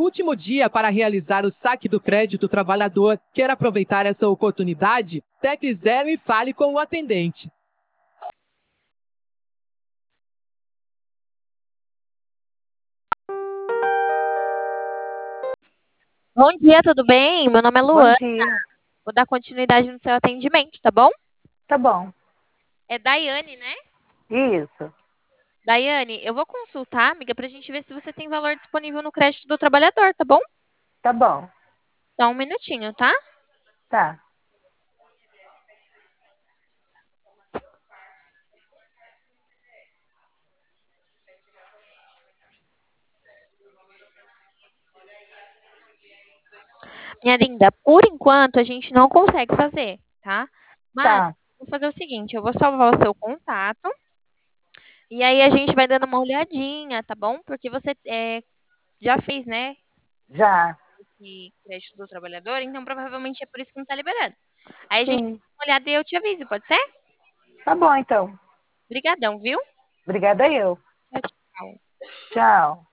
Último dia para realizar o saque do crédito trabalhador. Quer aproveitar essa oportunidade? Tecle 0 e fale com o atendente. Bom dia, tudo bem? Meu nome é Bom Luana. dia. Vou dar continuidade no seu atendimento, tá bom? Tá bom. É Daiane, né? Isso. Daiane, eu vou consultar, amiga, pra gente ver se você tem valor disponível no crédito do trabalhador, tá bom? Tá bom. Só um minutinho, tá? Tá. Minha linda, por enquanto a gente não consegue fazer, tá? Mas Tá. vou fazer o seguinte, eu vou salvar o seu contato e aí a gente vai dando uma olhadinha, tá bom? Porque você já fez, né, Já. esse crédito do trabalhador, então provavelmente é por isso que não tá liberando. Aí a gente dá Sim. uma olhada e eu te aviso, pode ser? Tá bom, então. Obrigadão, viu? Obrigada eu. Tchau, tchau. Tchau.